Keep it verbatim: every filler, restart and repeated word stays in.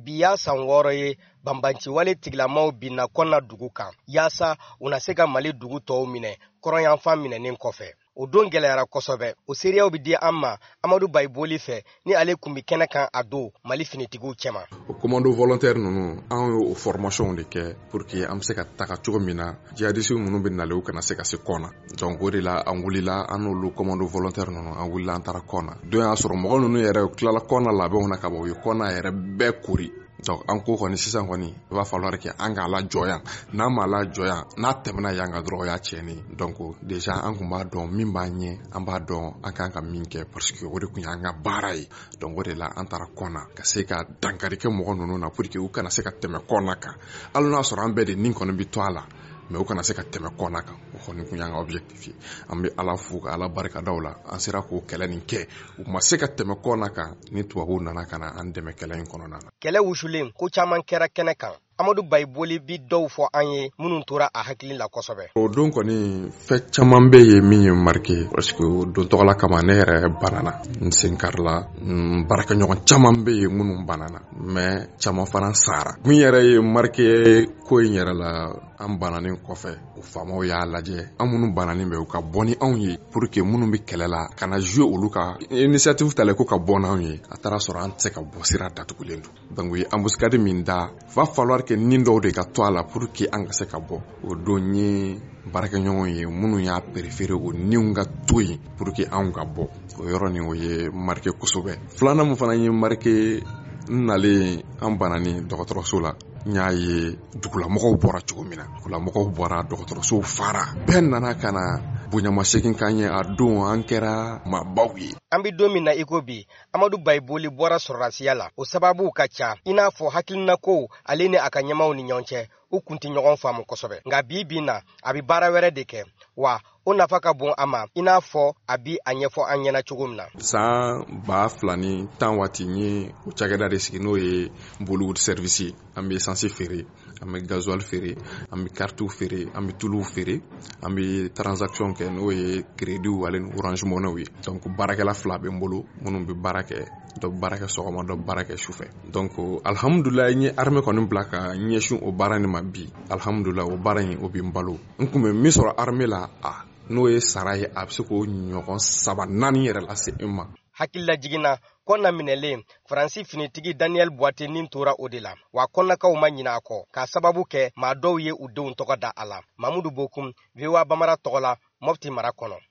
biya san wɔɔrɔ ye banbanciwale tigilamaw binna kɔnna dugu kan yaasa u na se ka Mali dugu tɔw minɛ kɔrɔnyanfan minɛnin kɔfɛ. O don gɛlɛyara kosɛbɛ. O seereyaw bi di an ma Amadu Bayiboli fɛ ni ale kun bi kɛnɛ kan a don Mali finitigiw cɛma. O commando volontaire ninnu an y'o formation de kɛ pour que an bɛ se ka taga cogo min na jihadistes ninnu bɛ nalen u kana se ka se kɔna. Donc o de la an wulila an n'olu commando volontaire ninnu an wulila an taara kɔna. Don y'a sɔrɔ mɔgɔ ninnu yɛrɛ tilala kɔna labɛnw na ka bɔ u ye kɔna yɛrɛ bɛɛ kori. Donc an ko kɔni sisan kɔni il va falloir que an ka la jɔya n'a ma la jɔya n'a tɛmɛna yan ka dɔrɔn o y'a tiɲɛni. Donc déjà an kun b'a dɔn min b'a ɲɛ an b'a dɔn an kan ka min kɛ parce que o de kun y'an ka baara ye. Donc o de la an taara kɔna ka se ka dankari kɛ mɔgɔ ninnu na pour que u kana se ka tɛmɛ kɔna kan hali n'a sɔrɔ an bɛɛ de nin kɔni bi to a la mais u kana se ka tɛmɛ kɔna kan o kɔni kun y'an ka objectif ye. An bɛ Ala fo ka Ala barikada u la an sera k'o kɛlɛ nin kɛ u ma se ka tɛmɛ kɔna kan ni tubabuw nana ka na an dɛmɛ kɛlɛ in kɔnɔna na. Kɛlɛ wusulen ko caman kɛra kɛnɛ kan. Amadu Bayiboli bi dɔw fɔ an ye minnu tora a hakili la kosɛbɛ. O don kɔni fɛn caman bɛ yen min ye marqué parce que o don tɔgɔla kama ne yɛrɛ banana n sen karila n baarakɛɲɔgɔn caman bɛ yen minnu banana mais caman fana sara. Min yɛrɛ ye marqué ko in yɛrɛ la an bananen kɔfɛ o faamaw y'a lajɛ an minnu bananen bɛ u ka bɔ ni anw ye pour que minnu bɛ kɛlɛ la ka na jouer olu ka initiative talen ko ka bɔ n'anw ye a taara sɔrɔ an tɛ se ka bɔ sira datugulen don. Donc u ye embuscade min da va falloir que nin dɔw de ka to a la pour que an ka se ka bɔ. O don ye baarakɛɲɔgɔn ye minnu y'a préféré o niw ka to yen pour que an ka bɔ. O yɔrɔ nin o ye marqué kosɛbɛ. Filanan mun fana ye marqué n nalen an banani dɔgɔtɔrɔso la n y'a ye dugulamɔgɔw bɔra cogo min na. Dugulamɔgɔw bɔra dɔgɔtɔrɔsow fara bɛɛ nana ka na bonyamasegin kan ye a don an kɛra maabaw ye. An bi don min na iko bi Amadu Bayiboli bɔra sɔrɔdasiya la o sababu ka ca i n'a fɔ hakilina ko ale ni a ka ɲɛmaw ni ɲɔgɔn cɛ u kun tɛ ɲɔgɔn faamu kosɛbɛ nka bi bi na a bi baara wɛrɛ de kɛ wa o nafa ka bon a ma i n'a fɔ a bi a ɲɛfɔ an ɲɛna cogo min na. San ba fila ni tan waati n ye o cakɛda de sigi n'o ye Bollywood service ye an bɛ essence feere an bɛ gasoil feere an bɛ carte feere an bɛ tuluw feere an bɛ transaction kɛ n'o ye crédit ale ni orange money ye. Donc baarakɛla fila bɛ n bolo minnu bɛ baara kɛ dɔ bɛ baara kɛ sɔgɔma dɔ bɛ baara kɛ sufɛ. Donc alhamdulillah n ye armée kɔni bila ka ɲɛsin o baara nin ma bi alhamdulillah o baara in o bɛ n balo. N kun bɛ min sɔrɔ armée la a n'o ye sara ye a bɛ se k'o ɲɔgɔn saba naani yɛrɛ lase i ma. Hakilila jiginna kɔnna minɛlen Faransi finitigi Daniel Buate nin tora o de la wa kɔnnakaw ma ɲina a kɔ k'a sababu kɛ maa dɔw ye u denw tɔgɔ da a la. Mamudu Bokum V O A Bamara tɔgɔ la Mopti mara kɔnɔ.